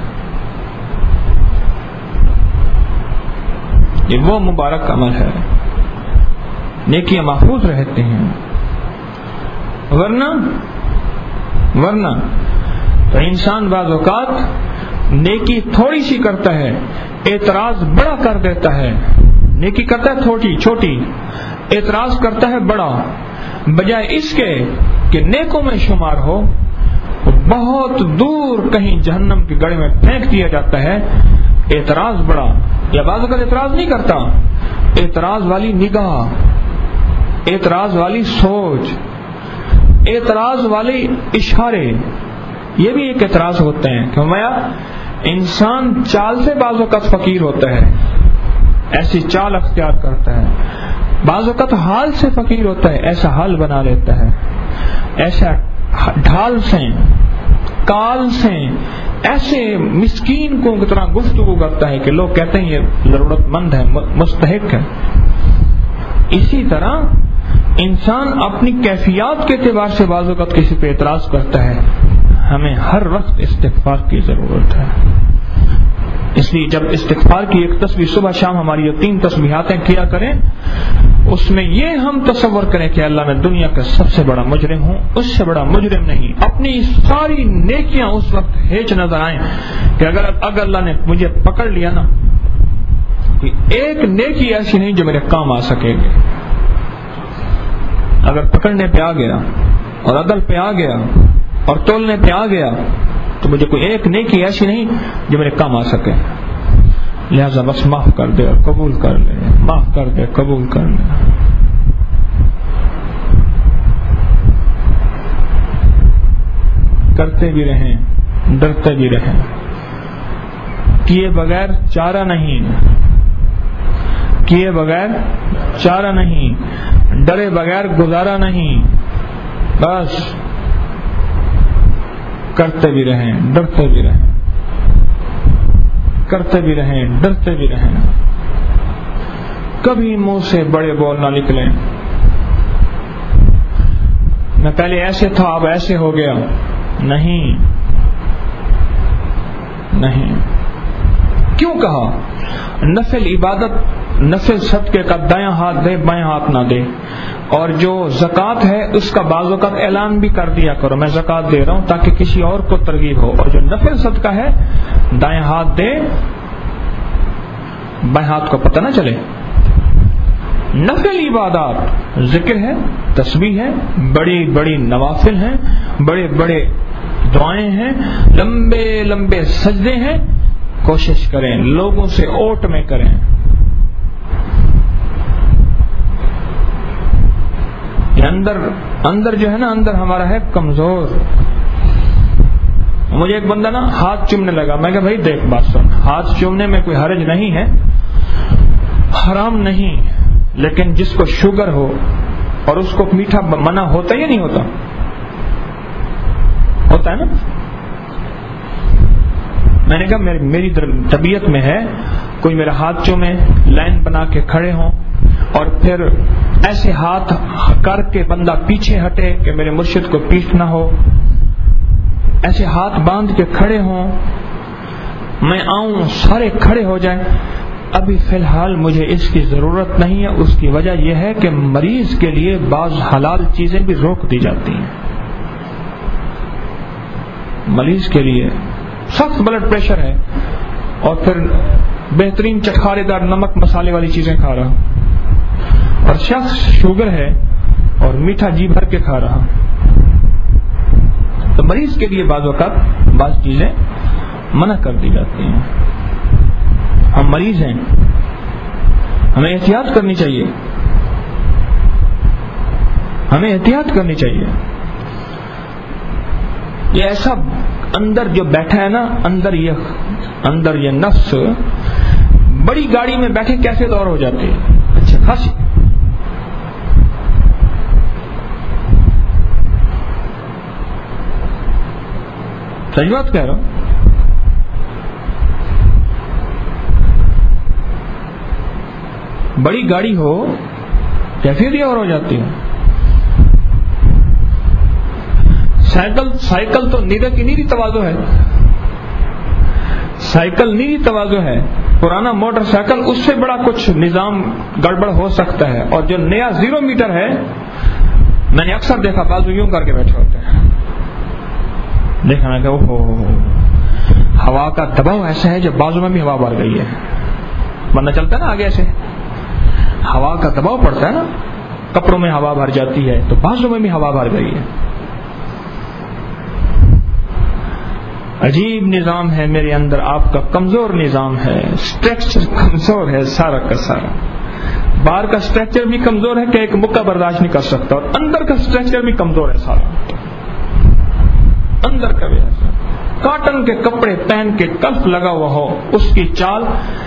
یہ وہ مبارک عمل ہے، نیکیاں محفوظ رہتی ہیں. ورنہ ورنہ تو انسان بعض اوقات نیکی تھوڑی سی کرتا ہے، اعتراض بڑا کر دیتا ہے. نیکی کرتا ہے تھوڑی چھوٹی، اعتراض کرتا ہے بڑا. بجائے اس کے کہ نیکوں میں شمار ہو، بہت دور کہیں جہنم کے گڑھے میں پھینک دیا جاتا ہے. اعتراض بڑا، یا بعض اوقات اعتراض نہیں کرتا، اعتراض والی نگاہ، اعتراض والی سوچ، اعتراض والے اشارے، یہ بھی ایک اعتراض ہوتے ہیں. کہ میاں انسان چال سے بعض اوقات فقیر ہوتا ہے، ایسی چال اختیار کرتا ہے. بعض اوقات حال سے فقیر ہوتا ہے، ایسا حال بنا لیتا ہے. ایسا ڈھال سے، کال سے ایسے مسکین کو طرح گفتگو کرتا ہے کہ لوگ کہتے ہیں یہ ضرورت مند ہے، مستحق ہے. اسی طرح انسان اپنی کیفیات کے اعتبار سے بعض اوقات کسی پہ اعتراض کرتا ہے. ہمیں ہر وقت استغفار کی ضرورت ہے. اس لیے جب استغفار کی ایک تسبیح صبح شام ہماری یہ تین تسبیحاتیں کیا کریں، اس میں یہ ہم تصور کریں کہ اللہ میں دنیا کا سب سے بڑا مجرم ہوں، اس سے بڑا مجرم نہیں. اپنی ساری نیکیاں اس وقت ہیچ نظر آئیں کہ اگر اگر اللہ نے مجھے پکڑ لیا نا، کوئی ایک نیکی ایسی نہیں جو میرے کام آ سکے گی. اگر پکڑنے پہ آ گیا اور عدل پہ آ گیا اور تولنے پہ آ گیا تو مجھے کوئی ایک نیکی ایسی نہیں جو میرے کام آ سکے. لہذا بس معاف کر دے اور قبول کر لے، معاف کر دے قبول کر لے. کرتے بھی رہیں، ڈرتے بھی رہیں. کیے بغیر چارہ نہیں، کیے بغیر چارہ نہیں، ڈرے بغیر گزارا نہیں. بس کرتے بھی رہیں، ڈرتے بھی رہیں، کرتے بھی رہیں، ڈرتے بھی رہیں. کبھی منہ سے بڑے بول نہ نکلیں. میں پہلے ایسے تھا اب ایسے ہو گیا، نہیں نہیں. کیوں کہا؟ نفل عبادت، نفل صدقے کا دایاں ہاتھ دے بائیں ہاتھ نہ دے. اور جو زکوٰۃ ہے اس کا بعض اوقات اعلان بھی کر دیا کرو، میں زکوٰۃ دے رہا ہوں، تاکہ کسی اور کو ترغیب ہو. اور جو نفل صدقہ ہے دائیں ہاتھ دے، بائیں ہاتھ کو پتہ نہ چلے. نفل عبادات ذکر ہے، تسبیح ہے، بڑی بڑی نوافل ہیں، بڑے بڑے دعائیں ہیں، لمبے لمبے سجدے ہیں. کوشش کریں لوگوں سے اوٹ میں کریں. اندر اندر جو ہے نا، اندر ہمارا ہے کمزور. مجھے ایک بندہ نا ہاتھ چومنے لگا. میں کہا بھائی دیکھ بات سن، ہاتھ چومنے میں کوئی حرج نہیں ہے، حرام نہیں، لیکن جس کو شوگر ہو اور اس کو میٹھا منع ہوتا ہے یا نہیں ہوتا؟ ہوتا ہے نا. میں نے کہا میری طبیعت میں ہے کوئی میرا ہاتھ چومے، لائن بنا کے کھڑے ہوں اور پھر ایسے ہاتھ کر کے بندہ پیچھے ہٹے کہ میرے مرشد کو پیٹھ نہ ہو، ایسے ہاتھ باندھ کے کھڑے ہوں، میں آؤں سارے کھڑے ہو جائیں. ابھی فی الحال مجھے اس کی ضرورت نہیں ہے. اس کی وجہ یہ ہے کہ مریض کے لیے بعض حلال چیزیں بھی روک دی جاتی ہیں. مریض کے لیے سخت بلڈ پریشر ہے اور پھر بہترین چٹخارے دار نمک مسالے والی چیزیں کھا رہا، اور شخص شوگر ہے اور میٹھا جی بھر کے کھا رہا. تو مریض کے لیے بعض اوقات بعض چیزیں منع کر دی جاتی ہیں. ہم مریض ہیں, ہمیں احتیاط کرنی چاہیے, ہمیں احتیاط کرنی چاہیے. یہ ایسا اندر جو بیٹھا ہے نا, اندر یہ اندر یہ نفس بڑی گاڑی میں بیٹھے کیسے دور ہو جاتے ہیں, اچھا خاصی. سچ بات کہہ رہا ہوں. بڑی گاڑی ہو کیفیت یہ اور ہو جاتی ہے. سائیکل سائیکل تو نیرے کی نیری تواضع ہے, سائیکل نیری تواضع ہے. پرانا موٹر سائیکل اس سے بڑا کچھ نظام گڑبڑ ہو سکتا ہے. اور جو نیا زیرو میٹر ہے, میں نے اکثر دیکھا بازو یوں کر کے بیٹھے ہوتے ہیں. دیکھا نا کہ اوہ ہوا کا دباؤ ایسا ہے جو بازو میں بھی ہوا بھر گئی ہے, ورنہ چلتا ہے نا آگے سے. ہوا کا دباؤ پڑتا ہے نا, کپڑوں میں ہوا بھر جاتی ہے تو بازو میں بھی ہوا بھر گئی ہے. عجیب نظام ہے میرے اندر, آپ کا کمزور نظام ہے, اسٹرکچر کمزور ہے سارا کا سارا. باہر کا اسٹرکچر بھی کمزور ہے کہ ایک مکہ برداشت نہیں کر سکتا, اور اندر کا اسٹرکچر بھی کمزور ہے سارا. اندر کا بھی ایسا کاٹن کے کپڑے پہن کے کلف لگا ہوا ہو, اس کی چال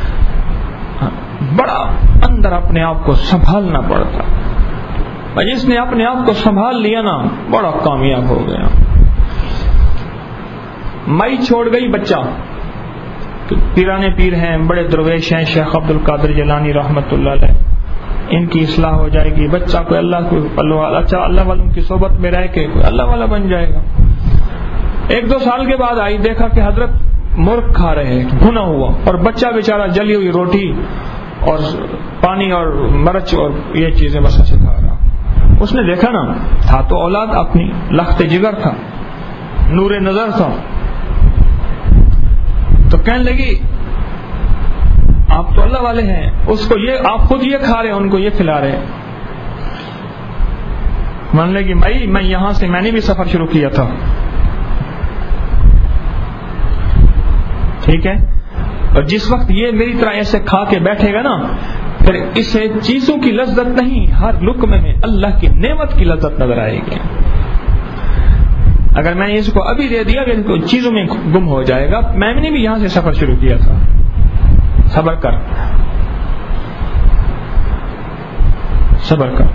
بڑا اندر اپنے آپ کو سنبھالنا پڑتا. جس نے اپنے آپ کو سنبھال لیا نا بڑا کامیاب ہو گیا. مائی چھوڑ گئی بچہ, پیرانے پیر ہیں, بڑے درویش ہیں, شیخ عبد القادر جیلانی رحمت اللہ علیہ, ان کی اصلاح ہو جائے گی, بچہ کوئی اللہ کو اچھا اللہ والوں کی صحبت میں رہ کے کوئی اللہ والا بن جائے گا. ایک دو سال کے بعد آئی, دیکھا کہ حضرت مرغ کھا رہے ہیں بھنا ہوا, اور بچہ بیچارہ جلی ہوئی روٹی اور پانی اور مرچ اور یہ چیزیں بس ایسے کھا رہا. اس نے دیکھا نا, تھا تو اولاد اپنی, لخت جگر تھا, نور نظر تھا, تو کہنے لگی آپ تو اللہ والے ہیں, اس کو یہ آپ خود یہ کھا رہے ہیں, ان کو یہ کھلا رہے ہیں. مان لگی مائی میں یہاں سے میں نے بھی سفر شروع کیا تھا, ٹھیک ہے, اور جس وقت یہ میری طرح ایسے کھا کے بیٹھے گا نا, پھر اسے چیزوں کی لذت نہیں, ہر لقمے میں اللہ کی نعمت کی لذت نظر آئے گی. اگر میں نے اس کو ابھی دے دیا کہ چیزوں میں گم ہو جائے گا. میں نے بھی یہاں سے سفر شروع کیا تھا, صبر کر صبر کر.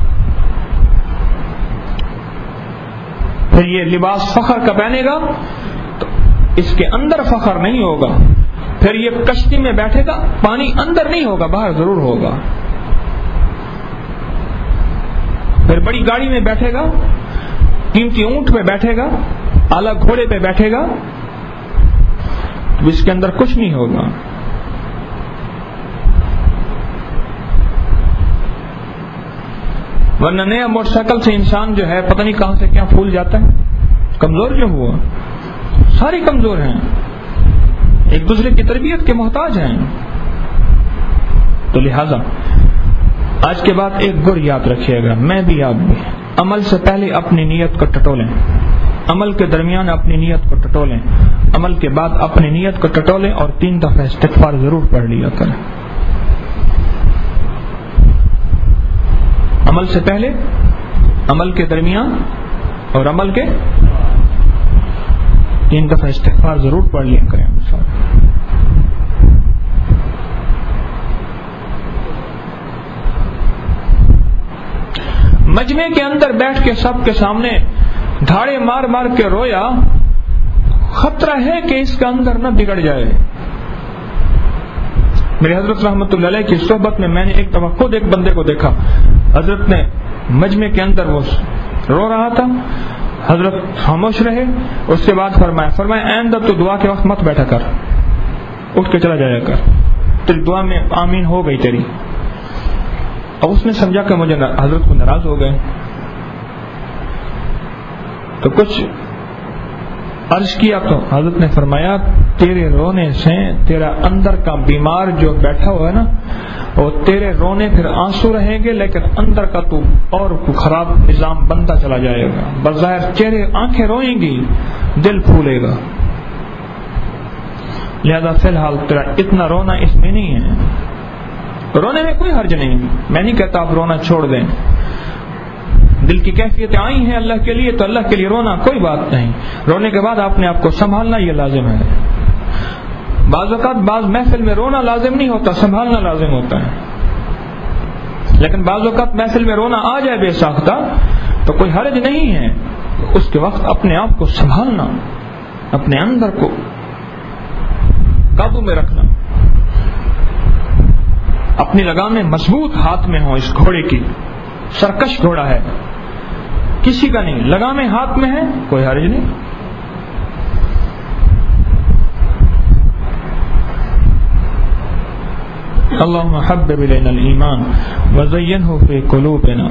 پھر یہ لباس فخر کا پہنے گا تو اس کے اندر فخر نہیں ہوگا. پھر یہ کشتی میں بیٹھے گا, پانی اندر نہیں ہوگا, باہر ضرور ہوگا. پھر بڑی گاڑی میں بیٹھے گا, قیمتی اونٹ پہ بیٹھے گا, اعلیٰ گھوڑے پہ بیٹھے گا, تو اس کے اندر کچھ نہیں ہوگا. ورنہ نیا موٹر سائیکل سے انسان جو ہے پتہ نہیں کہاں سے کیا پھول جاتا ہے. کمزور جو ہوا, ساری کمزور ہیں, ایک دوسرے کی تربیت کے محتاج ہیں. تو لہذا آج کے بعد ایک گر یاد رکھیے گا, میں بھی آپ بھی, عمل سے پہلے اپنی نیت کو ٹٹولیں, عمل کے درمیان اپنی نیت کو ٹٹولیں, عمل کے بعد اپنی نیت کو ٹٹولیں, اور تین دفعہ استغفار ضرور پڑھ لیا کریں. عمل سے پہلے, عمل کے درمیان اور عمل کے تین دفعہ استغفار ضرور پڑھ لیا کریں. مجمع کے اندر بیٹھ کے سب کے سامنے دھاڑے مار مار کے رویا, خطرہ ہے کہ اس کا اندر نہ بگڑ جائے. میرے حضرت رحمت اللہ علیہ کی صحبت میں میں نے ایک دفعہ خود ایک بندے کو دیکھا, حضرت نے مجمع کے اندر وہ رو رہا تھا, حضرت خاموش رہے, اس کے بعد فرمایا فرمایا آئندہ تو دعا کے وقت مت بیٹھا کر, اٹھ کے چلا جایا کر, تیری دعا میں آمین ہو گئی تیری. اب اس نے سمجھا کہ مجھے حضرت کو ناراض ہو گئے, تو کچھ عرض کیا تو حضرت نے فرمایا تیرے رونے سے تیرا اندر کا بیمار جو بیٹھا ہوا ہے نا, وہ تیرے رونے پھر آنسو رہیں گے, لیکن اندر کا تو اور خراب نظام بنتا چلا جائے گا. بظاہر چہرے آنکھیں روئیں گی, دل پھولے گا. لہذا فی الحال تیرا اتنا رونا اس میں نہیں ہے. رونے میں کوئی حرج نہیں, میں نہیں کہتا آپ رونا چھوڑ دیں. دل کی کیفیتیں آئی ہیں اللہ کے لیے تو اللہ کے لیے رونا کوئی بات نہیں. رونے کے بعد آپ نے آپ کو سنبھالنا یہ لازم ہے. بعض اوقات بعض محفل میں رونا لازم نہیں ہوتا, سنبھالنا لازم ہوتا ہے. لیکن بعض اوقات محفل میں رونا آ جائے بے ساختہ تو کوئی حرج نہیں ہے. اس کے وقت اپنے آپ کو سنبھالنا, اپنے اندر کو قابو میں رکھنا, اپنی لگامیں مضبوط ہاتھ میں ہوں. اس گھوڑے کی سرکش گھوڑا ہے, کسی کا نہیں, لگامیں ہاتھ میں ہے, کوئی حرج نہیں. اللہم حبب الینا الایمان وزینہ فی قلوبنا.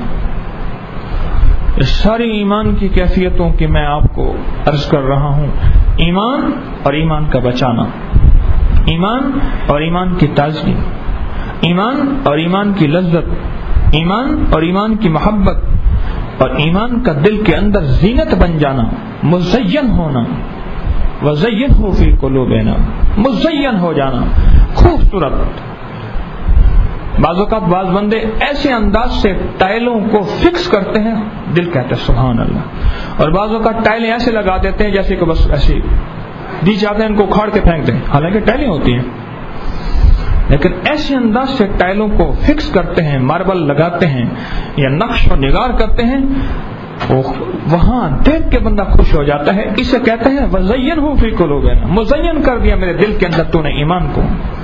اس ساری ایمان کی کیفیتوں کی میں آپ کو عرض کر رہا ہوں. ایمان اور ایمان کا بچانا, ایمان اور ایمان کی تازگی, ایمان اور ایمان کی لذت, ایمان اور ایمان کی محبت, اور ایمان کا دل کے اندر زینت بن جانا, مزین ہونا. وزینہ فی قلوبنا, مزین ہو جانا, خوبصورت. بعض اوقات بعض بندے ایسے انداز سے ٹائلوں کو فکس کرتے ہیں, دل کہتے ہیں سبحان اللہ, اور بعض اوقات ٹائلیں ایسے لگا دیتے ہیں جیسے کہ بس ایسے دی جاتے ہیں, ان کو اکھاڑ کے پھینک دیں, حالانکہ ٹائلیں ہوتی ہیں. لیکن ایسے انداز سے ٹائلوں کو فکس کرتے ہیں, ماربل لگاتے ہیں یا نقش و نگار کرتے ہیں, وہاں دیکھ کے بندہ خوش ہو جاتا ہے. اسے کہتے ہیں وزینہ فی قلوبنا, مزین کر دیا میرے دل کے اندر تو نے ایمان کو.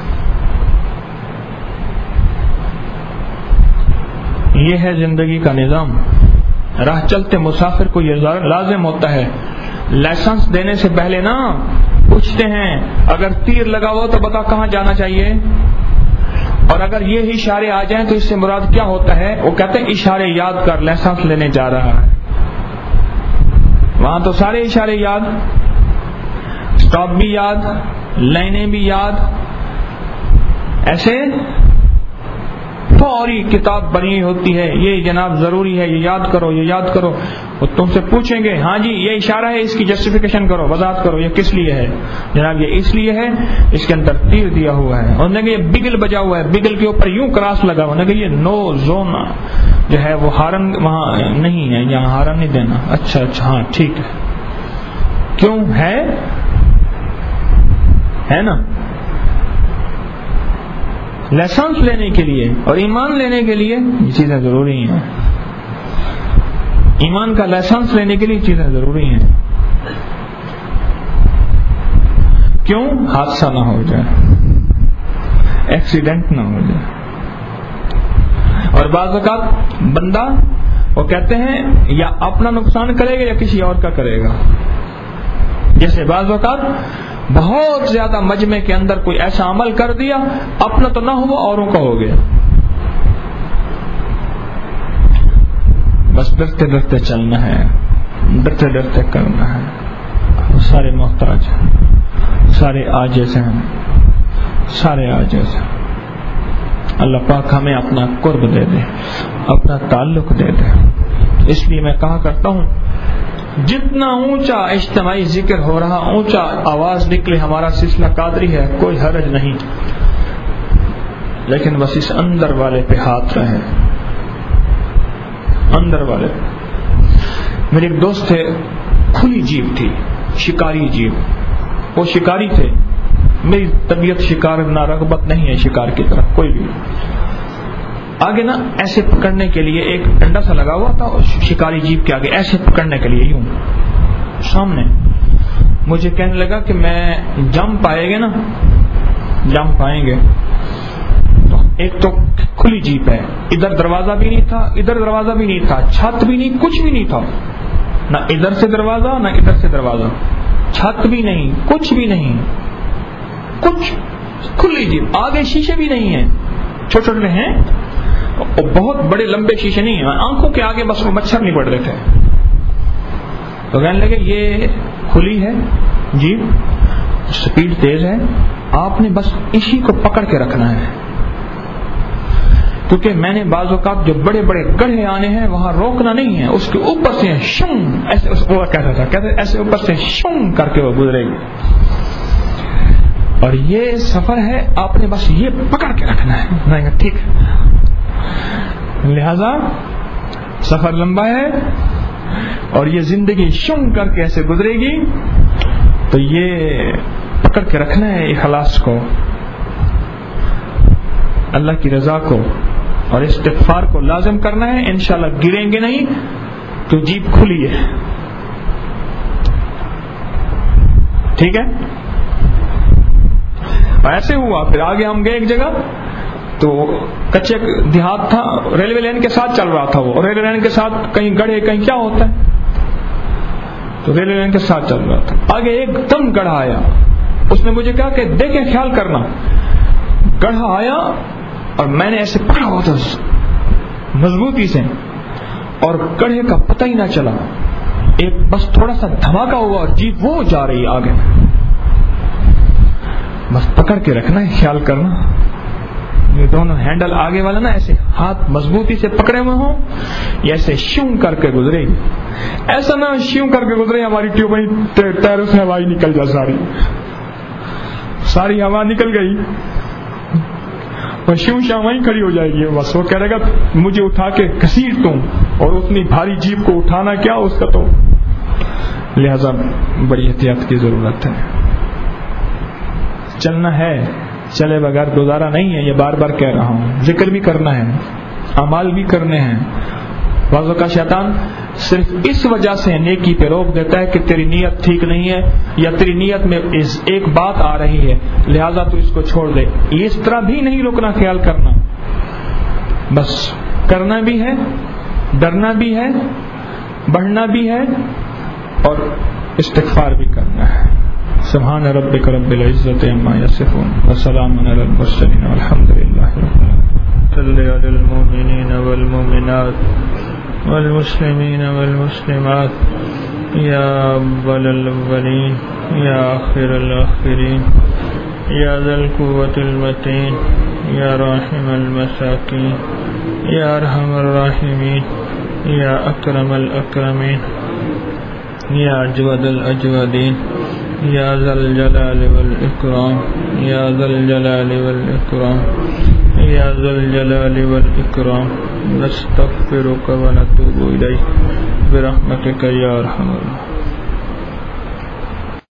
یہ ہے زندگی کا نظام. راہ چلتے مسافر کو یہ لازم ہوتا ہے, لائسنس دینے سے پہلے نا پوچھتے ہیں اگر تیر لگا ہو تو بتا کہاں جانا چاہیے, اور اگر یہ اشارے آ جائیں تو اس سے مراد کیا ہوتا ہے. وہ کہتے ہیں اشارے یاد کر, لائسنس لینے جا رہا ہے. وہاں تو سارے اشارے یاد, اسٹاپ بھی یاد, لائنیں بھی یاد, ایسے فوری کتاب بنی ہوتی ہے, یہ جناب ضروری ہے, یہ یاد کرو, یہ یاد کرو. وہ تم سے پوچھیں گے ہاں جی یہ اشارہ ہے, اس کی جسٹیفیکیشن کرو, وضاحت کرو, یہ کس لیے ہے. جناب یہ اس لیے ہے, اس کے اندر تیر دیا ہوا ہے. اور یہ بگل بجا ہوا ہے, بگل کے اوپر یوں کراس لگا ہوا ہے, یہ نو زون جو ہے وہ ہارن وہاں نہیں ہے, یہاں ہارن نہیں دینا. اچھا اچھا ہاں ٹھیک ہے, کیوں ہے ہے نا. لائسنس لینے کے لیے اور ایمان لینے کے لیے یہ چیزیں ضروری ہیں. ایمان کا لائسنس لینے کے لیے چیزیں ضروری ہیں. کیوں؟ حادثہ نہ ہو جائے, ایکسیڈنٹ نہ ہو جائے. اور بعض اوقات بندہ وہ کہتے ہیں یا اپنا نقصان کرے گا یا کسی اور کا کرے گا. جیسے بعض اوقات بہت زیادہ مجمع کے اندر کوئی ایسا عمل کر دیا, اپنا تو نہ ہوا اوروں کا ہو گیا. بس ڈرتے ڈرتے چلنا ہے, ڈرتے ڈرتے کرنا ہے. سارے محتاج ہیں, سارے عاجز ہیں, سارے عاجز ہیں. اللہ پاک ہمیں اپنا قرب دے دے, اپنا تعلق دے دے. اس لیے میں کہا کرتا ہوں جتنا اونچا اجتماعی ذکر ہو رہا, اونچا آواز نکلے ہمارا سلسلہ قادری ہے, کوئی حرج نہیں. لیکن بس اس اندر والے پہ ہاتھ رہے, اندر والے. میرے ایک دوست تھے, کھلی جیب تھی, شکاری جیب. وہ شکاری تھے, میری طبیعت شکار نہ رغبت نہیں ہے شکار کی طرف کوئی بھی. آگے نا ایسے پکڑنے کے لیے ایک ڈنڈا سا لگا ہوا تھا, شکاری جیب کے آگے ایسے پکڑنے کے لیے یوں سامنے. مجھے کہنے لگا کہ میں جمپ آئے گے نا, جمپ آئیں گے تو ایک تو کھلی جیپ ہے, ادھر دروازہ بھی نہیں تھا, ادھر دروازہ بھی نہیں تھا, چھت بھی نہیں, کچھ بھی نہیں تھا, نہ ادھر سے دروازہ نہ ادھر سے دروازہ, چھت بھی نہیں, کچھ بھی نہیں, کچھ کھلی جیپ. آگے شیشے بھی نہیں ہیں, چھوٹے چھوٹے ہیں, بہت بڑے لمبے شیشے نہیں ہیں, آنکھوں کے آگے بس وہ مچھر نہیں پڑ رہے تھے. تو کہنے لگے یہ کھلی ہے جیپ, سپیڈ تیز ہے, آپ نے بس اسی کو پکڑ کے رکھنا ہے. کیونکہ میں نے بعض اوقات جو بڑے بڑے گڑھے آنے ہیں وہاں روکنا نہیں ہے, اس کے اوپر سے شم ایسے وہ کہتا تھا, کہتے ایسے اوپر سے شم کر کے وہ گزرے گی. اور یہ سفر ہے، آپ نے بس یہ پکڑ کے رکھنا ہے. میں کہا ٹھیک ہے. لہذا سفر لمبا ہے اور یہ زندگی شم کر کے ایسے گزرے گی، تو یہ پکڑ کے رکھنا ہے اخلاص کو، اللہ کی رضا کو اور استغفار کو لازم کرنا ہے. انشاءاللہ گریں گے نہیں تو جیب کھلی ہے. ٹھیک ہے. ایسے ہوا. پھر آگے ہم گئے ایک جگہ، تو کچے دیہات تھا، ریلوے لائن کے ساتھ چل رہا تھا وہ، اور ریلوے لائن کے ساتھ کہیں گڑھے کہیں کیا ہوتا ہے، تو ریلوے لائن کے ساتھ چل رہا تھا. آگے ایک دم گڑھا آیا. اس نے مجھے کہا کہ دیکھیں خیال کرنا. گڑھا آیا اور میں نے ایسے پکڑا ہوا تھا مضبوطی سے، اور گڑھے کا پتہ ہی نہ چلا. ایک بس تھوڑا سا دھماکہ ہوا اور جیپ وہ جا رہی آگے. بس پکڑ کے رکھنا ہے، خیال کرنا. یہ دونوں ہینڈل آگے والا نا ایسے ہاتھ مضبوطی سے پکڑے ہوئے ہوں، یا ایسے شیوں کر کے گزرے. ایسا نہ شیوں کر کے گزرے ہماری ٹیوب ٹائروں سے ہوا نکل جائے، ساری ساری ہوا نکل گئی اور شیوں شاہ وہیں کھڑی ہو جائے گی. بس وہ کہہ رہے گا مجھے اٹھا کے گھسیٹ تم، اور اتنی بھاری جیپ کو اٹھانا کیا اس کا. تو لہذا بڑی احتیاط کی ضرورت ہے. چلنا ہے، چلے بغیر گزارا نہیں ہے. یہ بار بار کہہ رہا ہوں. ذکر بھی کرنا ہے، اعمال بھی کرنے ہیں. بعض کا شیطان صرف اس وجہ سے نیکی پہ روک دیتا ہے کہ تیری نیت ٹھیک نہیں ہے، یا تیری نیت میں ایک بات آ رہی ہے لہذا تو اس کو چھوڑ دے. اس طرح بھی نہیں روکنا، خیال کرنا. بس کرنا بھی ہے، ڈرنا بھی ہے، بڑھنا بھی ہے، اور استغفار بھی کرنا ہے. سبحان ربک رب العزت عما یصفون وسلام علی المرسلین والحمد للہ رب العالمین. صلی علی المؤمنین والمؤمنات والمسلمین والمسلمات یا اول الاولین یا آخر الاخرین یا ذا القوة المتین یا راحم المساکین یا ارحم الراحمین یا اکرم الاکرمین یا اجود الاجودین یا ذا الجلال والاکرام یا ذا الجلال والاکرام یا ذا الجلال والاکرام. نستغفرک ونتوب الیک برحمتک یا ارحم الراحمین.